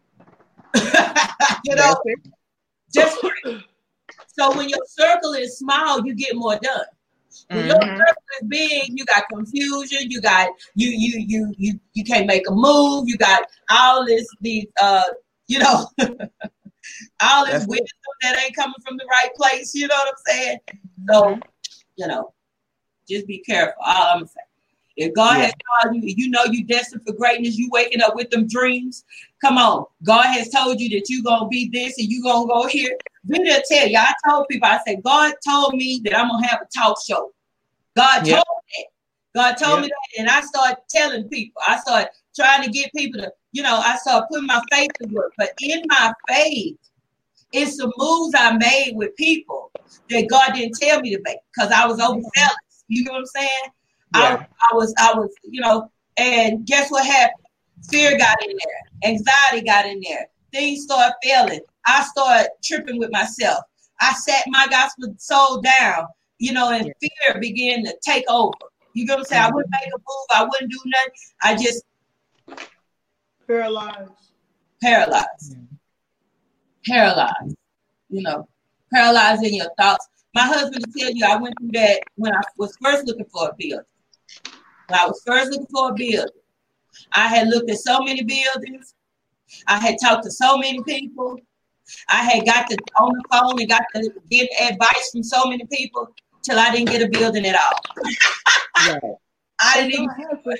You know, just three. So when your circle is small, you get more done. When mm-hmm. your circle is big, you got confusion. You got you you you you you can't make a move. You got all this these uh you know all this That's wisdom it. That ain't coming from the right place. You know what I'm saying? So you know, just be careful. All I'm saying. If God yeah. has called you, you know you destined for greatness. You waking up with them dreams. Come on, God has told you that you gonna be this and you gonna go here. Then they'll tell you. I told people, I said, God told me that I'm gonna have a talk show. God yeah. told me that. God told yeah. me that, and I started telling people. I started trying to get people to, you know, I started putting my faith to work. But in my faith, it's some moves I made with people that God didn't tell me to make because I was overzealous. You know what I'm saying? Yeah. I, I was, I was, you know, and guess what happened? Fear got in there. Anxiety got in there. Things started failing. I started tripping with myself. I sat my gospel soul down, you know, and yeah. fear began to take over. You know what I'm saying? Mm-hmm. I wouldn't make a move. I wouldn't do nothing. I just paralyzed. Paralyzed. Mm-hmm. Paralyzed. You know, paralyzed in your thoughts. My husband will tell you I went through that when I was first looking for a building. When I was first looking for a building, I had looked at so many buildings. I had talked to so many people. I had got to on the phone and got to get advice from so many people till I didn't get a building at all. Right. I didn't even happen.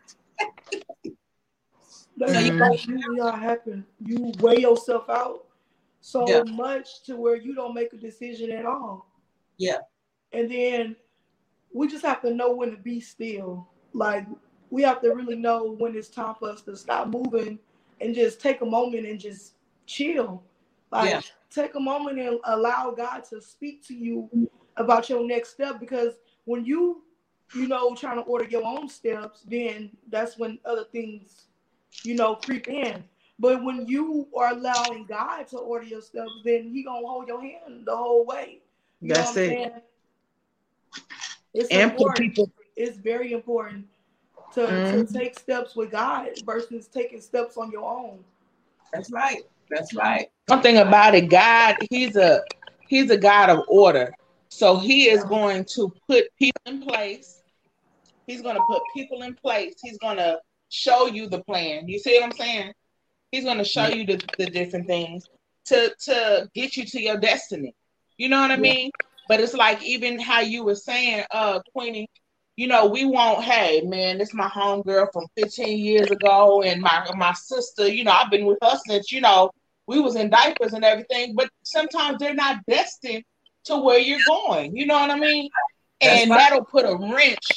That's mm-hmm. usually how it happens. You weigh yourself out so yeah. much to where you don't make a decision at all. Yeah. And then we just have to know when to be still. Like, we have to really know when it's time for us to stop moving and just take a moment and just chill. Like, yeah. take a moment and allow God to speak to you about your next step. Because when you, you know, trying to order your own steps, then that's when other things, you know, creep in. But when you are allowing God to order your steps, then He gonna hold your hand the whole way. You that's know what it. I'm saying? It's and important. People- it's very important to, mm-hmm. to take steps with God versus taking steps on your own. That's right. That's right. One thing about it, God, He's a He's a God of order. So he is going to put people in place. He's going to put people in place. He's going to show you the plan. You see what I'm saying? He's going to show you the, the different things to, to get you to your destiny. You know what I mean? But it's like even how you were saying, uh, Queenie, you know, we won't, hey, man, this is my homegirl from fifteen years ago and my my sister, you know, I've been with her since, you know, we was in diapers and everything. But sometimes they're not destined to where you're going. You know what I mean? And right. That'll put a wrench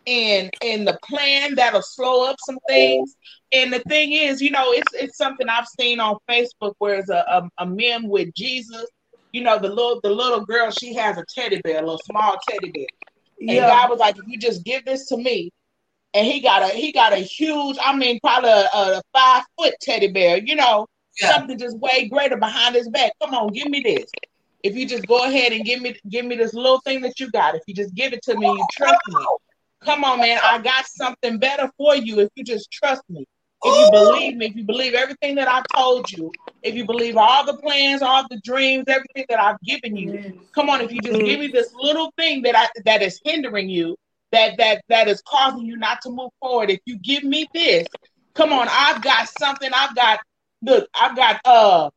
in in the plan. That'll slow up some things. And the thing is, you know, it's it's something I've seen on Facebook where it's a, a, a meme with Jesus. You know, the little the little girl, she has a teddy bear, a little small teddy bear. And yeah. God was like, if you just give this to me, and he got a he got a huge, I mean, probably a, a five foot teddy bear, you know, yeah. something just way greater behind his back. Come on, give me this. If you just go ahead and give me give me this little thing that you got, if you just give it to me, you trust me. Come on, man, I got something better for you if you just trust me. If you believe me, if you believe everything that I told you, if you believe all the plans, all the dreams, everything that I've given you, come on, if you just give me this little thing that I that is hindering you, that that that is causing you not to move forward, if you give me this, come on, I've got something, I've got look, I've got uh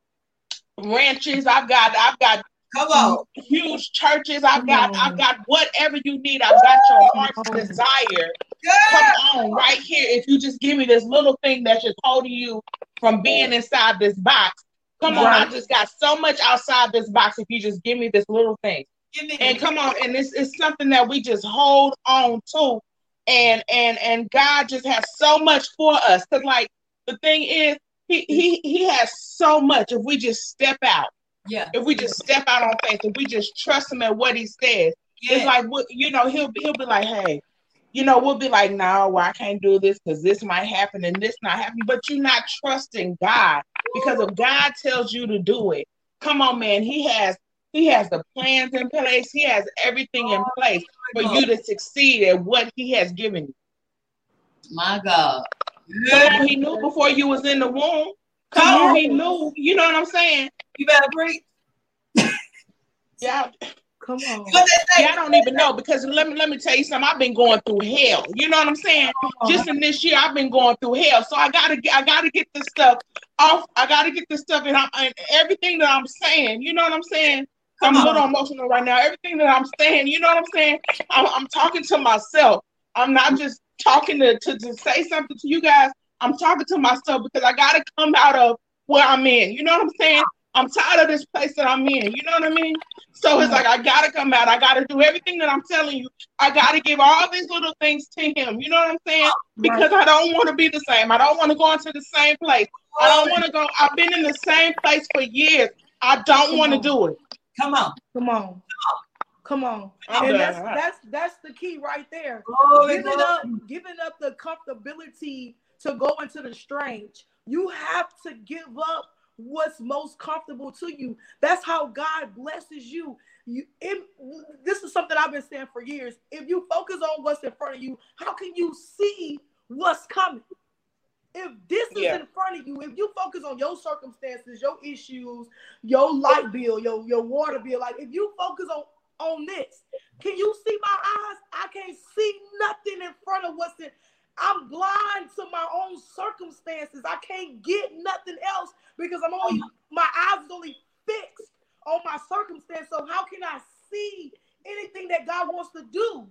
ranches, I've got I've got come on huge churches, I've got I've got whatever you need, I've got your heart's desire. Come on, right here. If you just give me this little thing that's just holding you from being inside this box. Come on, I just got so much outside this box. If you just give me this little thing. And come on, and it's, it's something that we just hold on to. And and and God just has so much for us. Because like the thing is, he he he has so much if we just step out. Yeah. If we just step out on faith, if we just trust him at what he says. Yeah. It's like, you know, he'll he'll be like, hey, you know, we'll be like, no, well, I can't do this because this might happen and this not happen. But you're not trusting God, because if God tells you to do it, come on, man, he has he has the plans in place. He has everything in place for you to succeed at what he has given you. My God. Come on, he knew before you was in the womb. Come on, he knew. You know what I'm saying? You better breathe. Yeah. Come on. Yeah, I don't even know, because let me let me tell you something. I've been going through hell. You know what I'm saying? Just in this year, I've been going through hell. So I gotta get I gotta get this stuff off. I gotta get this stuff, and, I'm, and everything that I'm saying. You know what I'm saying? I'm a little emotional right now. Everything that I'm saying. You know what I'm saying? I'm, I'm talking to myself. I'm not just talking to, to to say something to you guys. I'm talking to myself because I gotta come out of where I'm in. You know what I'm saying? I'm tired of this place that I'm in. You know what I mean? So it's like, I got to come out. I got to do everything that I'm telling you. I got to give all these little things to him. You know what I'm saying? Because I don't want to be the same. I don't want to go into the same place. I don't want to go. I've been in the same place for years. I don't want to do it. Come on. Come on. Come on. I'm and done. that's that's that's the key right there. Oh, giving up, giving up the comfortability to go into the strange. You have to give up what's most comfortable to you. That's how God blesses you. You if, this is something I've been saying for years. If you focus on what's in front of you, how can you see what's coming? If this yeah. is in front of you, if you focus on your circumstances, your issues, your light bill, your, your water bill, like if you focus on, on this, can you see my eyes? I can't see nothing in front of what's in. I'm blind to my own circumstances. I can't get nothing else because I'm only, my eyes is only fixed on my circumstance. So how can I see anything that God wants to do?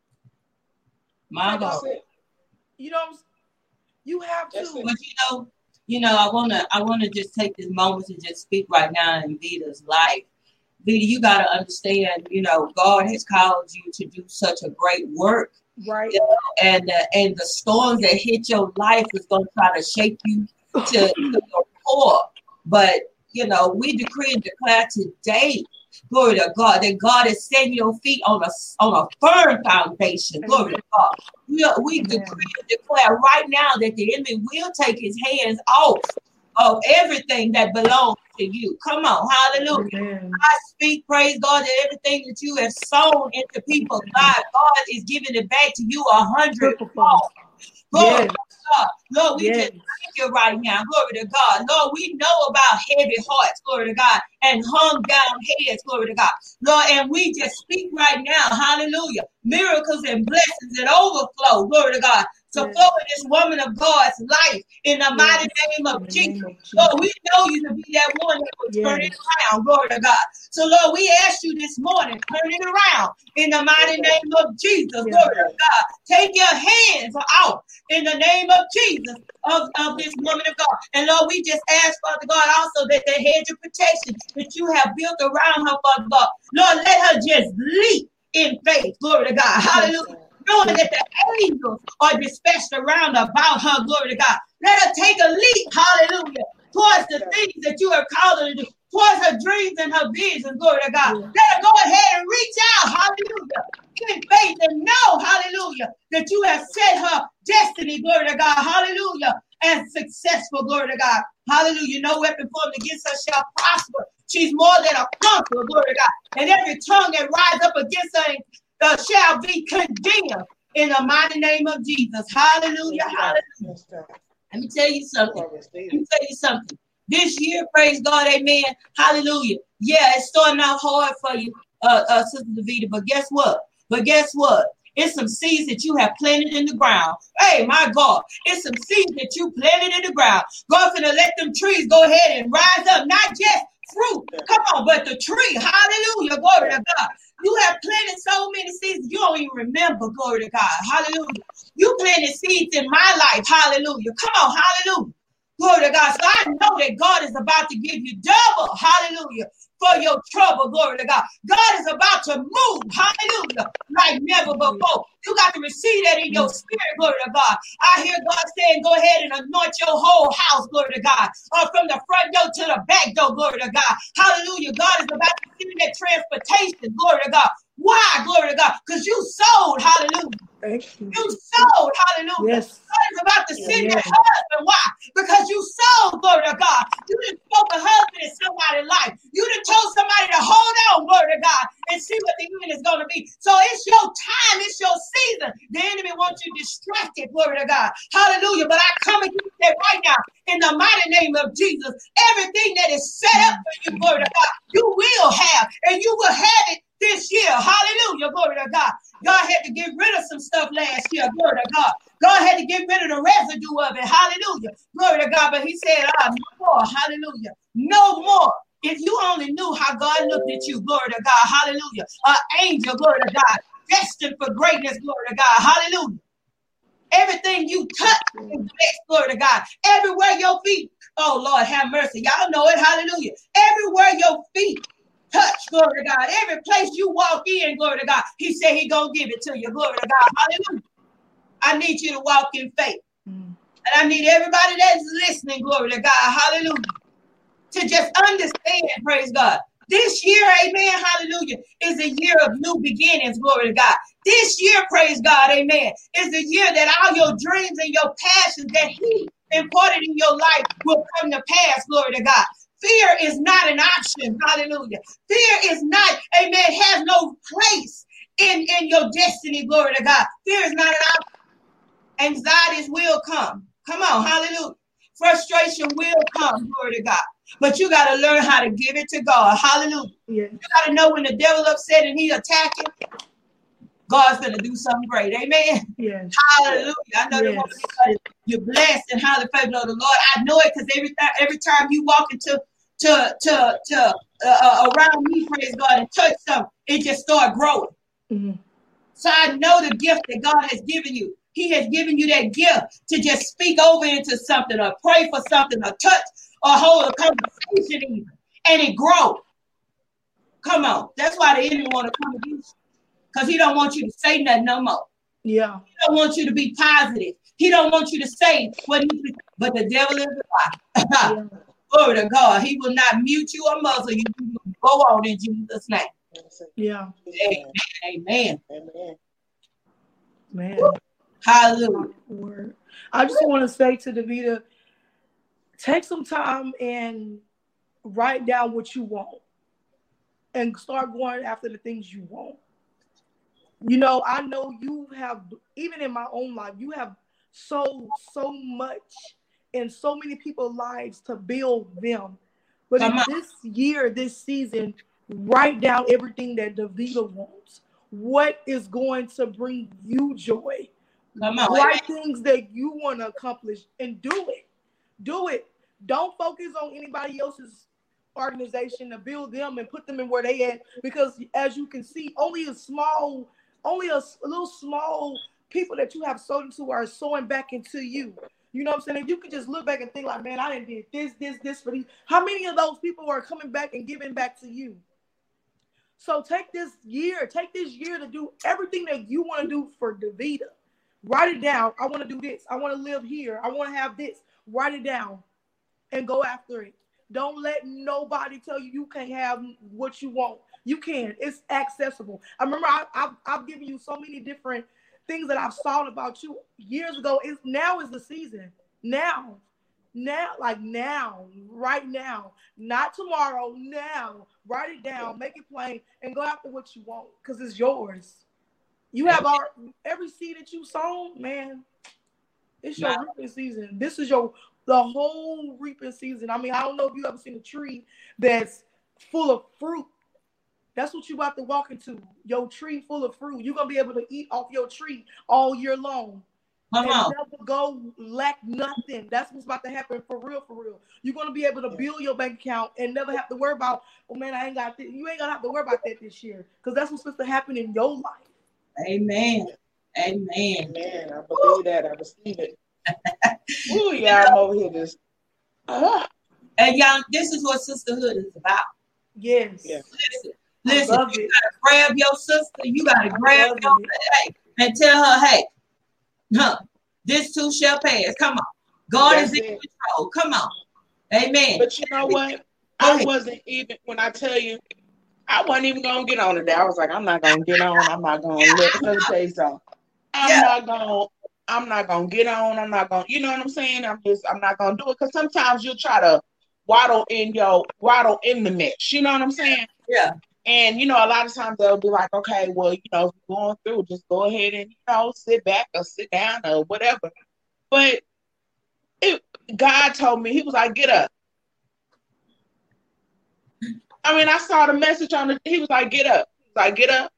My God. You know, you have to. But you know, you know, I wanna, I wanna just take this moment to just speak right now in Vita's life. Vita, you gotta understand. You know, God has called you to do such a great work. Right. And uh, and the storms that hit your life is going to try to shake you to, to your core. But, you know, we decree and declare today, glory to God, that God is setting your feet on a, on a firm foundation. Glory to God. We, are, we decree and declare right now that the enemy will take his hands off of everything that belongs to you. Come on. Hallelujah. Amen. I speak, praise God, that everything that you have sown into people's lives, God is giving it back to you a hundredfold. Yes. God. Lord, we Yes. just thank you right now. Glory to God. Lord, we know about heavy hearts, glory to God, and hung down heads, glory to God. Lord, and we just speak right now, hallelujah, miracles and blessings and overflow, glory to God. So Yes. forward this woman of God's life in the mighty name of In the Jesus. name of Jesus. Lord, we know you to be that one that will turn it Yes. around, glory to God. So Lord, we ask you this morning, turn it around in the mighty name of Jesus, Yes. glory to God. Take your hands out in the name of Jesus of, of this woman of God. And Lord, we just ask, Father God, also that the hedge of protection that you have built around her, Father God, Lord, let her just leap in faith, glory to God. Hallelujah. Knowing that the angels are dispatched around about her, glory to God. Let her take a leap, hallelujah, towards the things that you have called her to do, towards her dreams and her visions, glory to God. Let her go ahead and reach out, hallelujah, in faith and know, hallelujah, that you have set her destiny, glory to God, hallelujah, and successful, glory to God. Hallelujah. No weapon formed against her shall prosper. She's more than a conqueror, glory to God. And every tongue that rise up against her uh, shall be condemned in the mighty name of Jesus. Hallelujah. Hallelujah. Let me tell you something. Let me tell you something. This year, praise God, amen. Hallelujah. Yeah, it's starting out hard for you, uh, uh, Sister Davida, but guess what? But guess what? It's some seeds that you have planted in the ground. Hey, my God, it's some seeds that you planted in the ground. God's gonna let them trees go ahead and rise up, not just fruit. Come on, but the tree. Hallelujah. Glory to God. You have planted so many seeds, you don't even remember. Glory to God. Hallelujah. You planted seeds in my life. Hallelujah. Come on. Hallelujah. Glory to God. So I know that God is about to give you double. Hallelujah. For your trouble, glory to God. God is about to move, hallelujah, like never before. You got to receive that in your spirit, glory to God. I hear God saying, go ahead and anoint your whole house, glory to God. Or from the front door to the back door, glory to God. Hallelujah. God is about to give you that transportation, glory to God. Why, glory to God? Because you sold, hallelujah. Thank you. You sold, hallelujah. Yes. God is about to send Yes. that husband. Why? Because you sold, glory to God. You didn't spoke a husband in somebody's life. You didn't told somebody to hold on, glory to God, and see what the end is going to be. So it's your time. It's your season. The enemy wants you distracted, glory to God. Hallelujah. But I come against that right now in the mighty name of Jesus. Everything that is set up for you, glory to God, you will have, and you will have it this year. Hallelujah. Glory to God. God had to get rid of some stuff last year. Glory to God. God had to get rid of the residue of it. Hallelujah. Glory to God. But he said, ah, no more. Hallelujah. No more. If you only knew how God looked at you, glory to God. Hallelujah. An angel, glory to God. Destined for greatness, glory to God. Hallelujah. Everything you touch is blessed, glory to God. Everywhere your feet, oh Lord, have mercy. Y'all know it. Hallelujah. Everywhere your feet touch, glory to God. Every place you walk in, glory to God. He said he gonna give it to you, glory to God. Hallelujah. I need you to walk in faith. Mm. And I need everybody that's listening, glory to God. Hallelujah. To just understand, praise God. This year, amen, hallelujah, is a year of new beginnings, glory to God. This year, praise God, amen, is the year that all your dreams and your passions that he imparted in your life will come to pass, glory to God. Fear is not an option. Hallelujah. Fear is not, amen, has no place in, in your destiny. Glory to God. Fear is not an option. Anxieties will come. Come on. Hallelujah. Frustration will come. Glory to God. But you got to learn how to give it to God. Hallelujah. Yes. You got to know when the devil upset and he attacking, God's going to do something great. Amen. Yes. Hallelujah. I know yes. that you're blessed and highly favored of the Lord. I know it because every, th- every time you walk into to to to uh, around me, praise God, and touch something, it just start growing. Mm-hmm. So I know the gift that God has given you. He has given you that gift to just speak over into something or pray for something or touch or hold a conversation even, and it grows. Come on. That's why the enemy want to come against you. Because he don't want you to say nothing no more. Yeah. He don't want you to be positive. He don't want you to say what he, but the devil is a lie. Yeah. Glory to God. He will not mute you or muzzle you. You will go on in Jesus' name. Yeah. Amen. Amen. Amen. Man. Hallelujah. I just want to say to Davida, take some time and write down what you want and start going after the things you want. You know, I know you have, even in my own life, you have so, so much in so many people's lives to build them. But in this year, this season, write down everything that Davida wants. What is going to bring you joy? Come on. Write things that you want to accomplish and do it. Do it. Don't focus on anybody else's organization to build them and put them in where they at, because as you can see, only a small, only a, a little small people that you have sold into are sowing back into you. You know what I'm saying? If you could just look back and think like, man, I didn't did this, this, this for these. How many of those people are coming back and giving back to you? So take this year, take this year to do everything that you want to do for Davida. Write it down. I want to do this. I want to live here. I want to have this. Write it down and go after it. Don't let nobody tell you you can't have what you want. You can. It's accessible. I remember I, I've, I've given you so many different things that I've thought about you years ago. It's, now is the season. Now. Now, like now, right now, not tomorrow, now. Write it down, make it plain, and go after what you want, because it's yours. You have our, every seed that you sown, man, it's your wow. reaping season. This is your, the whole reaping season. I mean, I don't know if you ever seen a tree that's full of fruit. That's what you about to walk into, your tree full of fruit. You're going to be able to eat off your tree all year long. Come and on. never go lack nothing. That's what's about to happen for real, for real. You're going to be able to build your bank account and never have to worry about, oh man, I ain't got this. You ain't going to have to worry about that this year, because that's what's supposed to happen in your life. Amen. Amen. Amen. I believe Woo. that. I receive it. Ooh, y'all, I'm over here just. Uh. And y'all, this is what sisterhood is about. Yes. yes. Listen, listen. You it. gotta grab your sister. You gotta grab your hey, and tell her, hey, huh, this too shall pass. Come on, God That's is in it. control. Come on, Amen. But you know what? I wasn't even when I tell you. I wasn't even gonna get on today. I was like, I'm not gonna get on. I'm not gonna let her say something. I'm yeah. not gonna. I'm not gonna get on. I'm not gonna. You know what I'm saying? I'm just. I'm not gonna do it, because sometimes you'll try to waddle in your waddle in the mess. You know what I'm saying? Yeah. And you know, a lot of times they'll be like, okay, well, you know, if you're going through, just go ahead and you know, sit back or sit down or whatever. But it, God told me, He was like, get up. I mean, I saw the message on the, he was like, get up. He was like, get up.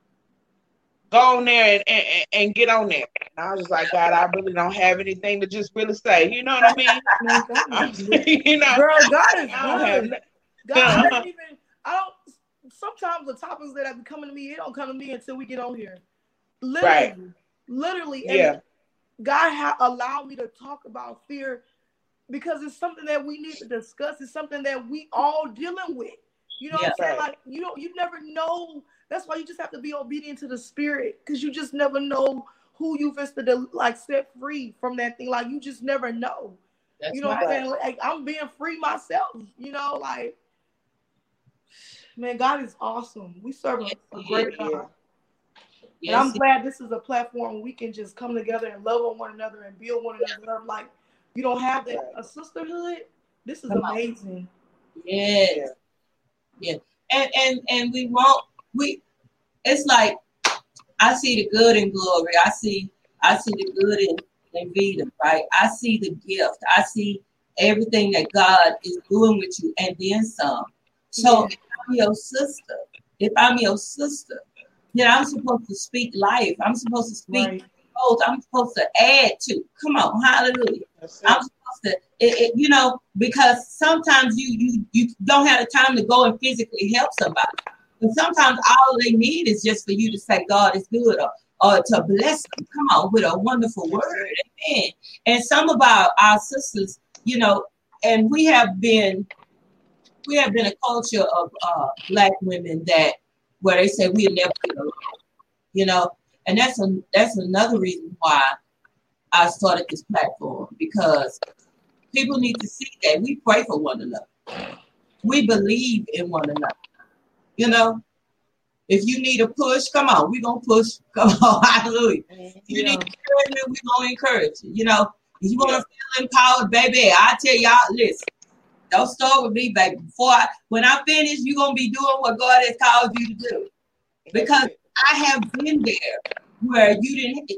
Go on there and, and, and get on there. And I was just like, God, I really don't have anything to just really say. You know what I mean? you know, Girl, God is good. God, I don't even, I don't, sometimes the topics that have been coming to me, it don't come to me until we get on here. Literally. Right. Literally. And yeah. God ha- allowed me to talk about fear because it's something that we need to discuss. It's something that we all dealing with. You know yeah, what I'm saying? Right. Like, you don't, you never know. That's why you just have to be obedient to the Spirit, because you just never know who you visited to like set free from that thing. Like, you just never know. That's you know right. what I'm saying? Like, I'm being free myself. You know, like, man, God is awesome. We serve a, a great God. Yeah. Yes. And I'm glad this is a platform where we can just come together and love on one another and build one another up. Like, you don't have that a sisterhood. This is come amazing. Yes. Yeah. Yeah. And and and we won't we it's like I see the good in Glory. I see I see the good in, in Vida, right? I see the gift. I see everything that God is doing with you and then some. So yeah. if I'm your sister, if I'm your sister, then I'm supposed to speak life. I'm supposed to speak right. growth. I'm supposed to add to. Come on, hallelujah. I'm supposed to, it, it, you know, because sometimes you you you don't have the time to go and physically help somebody. But sometimes all they need is just for you to say God is good, or, or to bless them. Come on, with a wonderful word. Amen. And some of our, our sisters, you know, and we have been, we have been a culture of uh, Black women that, where they say we'll never get along, you know, and that's a, that's another reason why I started this platform, because people need to see that we pray for one another. We believe in one another. You know, if you need a push, come on, we're going to push. Come on, hallelujah. If you need encouragement, we're going to encourage you. You know, if you want to feel empowered, baby, I tell y'all, listen, don't start with me, baby. Before I, when I finish, you're going to be doing what God has called you to do. Because I have been there where you didn't,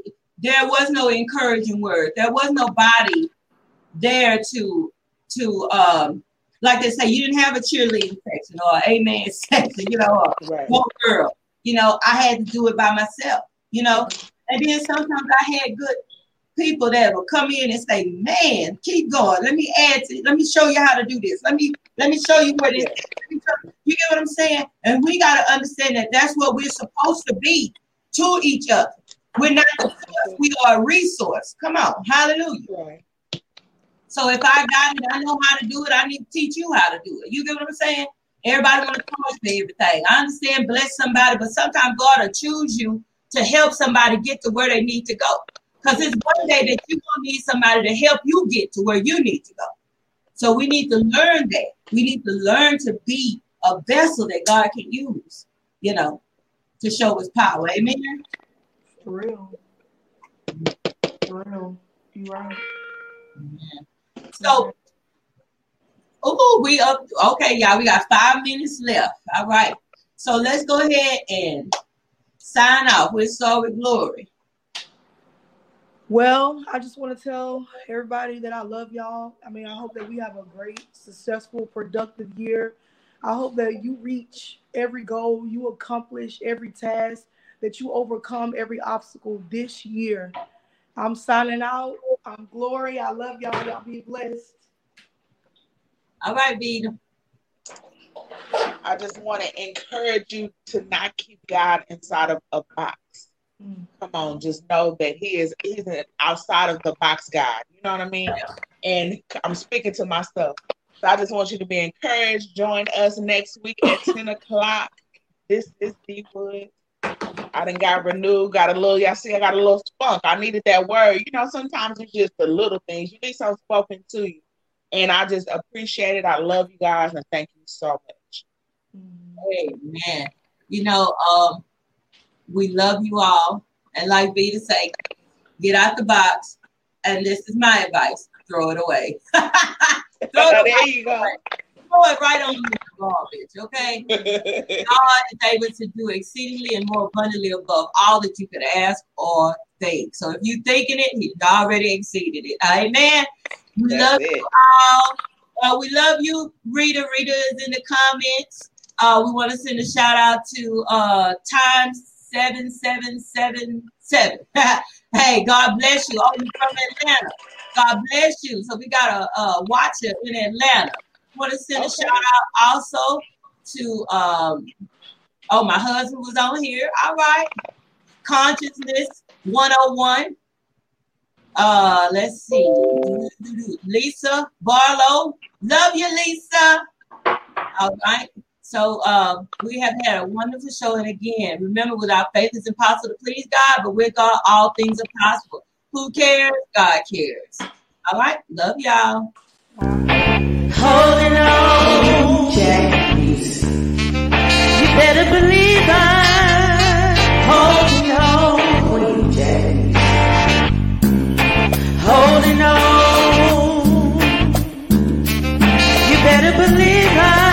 there was no encouraging word. There was nobody there to to um like they say, you didn't have a cheerleading section or amen section, you know, or right. one girl. You know, I had to do it by myself, you know. And then sometimes I had good people that would come in and say, man, keep going. Let me add to let me show you how to do this. Let me let me show you what it is. You get what I'm saying? And we got to understand that that's what we're supposed to be to each other. We're not the source, we are a resource. Come on, hallelujah. Right. So if I got it, I know how to do it. I need to teach you how to do it. You get what I'm saying? Everybody want to charge for everything. I understand, bless somebody, but sometimes God will choose you to help somebody get to where they need to go. Because it's one day that you're going to need somebody to help you get to where you need to go. So we need to learn that. We need to learn to be a vessel that God can use, you know, to show his power. Amen? For real. For real. You're right. So, oh, we up. Okay, y'all, we got five minutes left. All right. So let's go ahead and sign off. We're so with glory. Well, I just want to tell everybody that I love y'all. I mean, I hope that we have a great, successful, productive year. I hope that you reach every goal, you accomplish every task, that you overcome every obstacle this year. I'm signing out. I'm Glory. I love y'all. Y'all be blessed. All right, Vita. I just want to encourage you to not keep God inside of a box. Mm. Come on, just know that he is he's an outside of the box God. You know what I mean? And I'm speaking to myself. So I just want you to be encouraged. Join us next week at ten o'clock. This is D Wood. I done got renewed, got a little, y'all see I got a little spunk. I needed that word. You know, sometimes it's just the little things. You need something spoken to you. And I just appreciate it. I love you guys and thank you so much. Amen. You know, um, we love you all. And like Vita say, get out the box. And this is my advice. Throw it away. Throw it there away. you go. Throw it right on the garbage, okay? God is able to do exceedingly and more abundantly above all that you could ask or think. So if you're thinking it, he's already exceeded it. Amen. We That's love it. you all. Uh, we love you. Rita, Rita is in the comments. Uh, we want to send a shout out to uh, Times seven seven seven seven. Hey, God bless you. Oh, you're from Atlanta. God bless you. So we got a, a watcher in Atlanta. Want to send a okay. shout out also to um oh my husband was on here. All right. Consciousness one oh one. Uh let's see. Lisa Barlow. Love you, Lisa. All right. So uh, we have had a wonderful show. And again, remember, without faith it's impossible to please God, but with God all things are possible. Who cares? God cares. All right. Love y'all. Holding on, Jackies. You better believe I'm holding on for you, Jackies. Holding on. You better believe I'm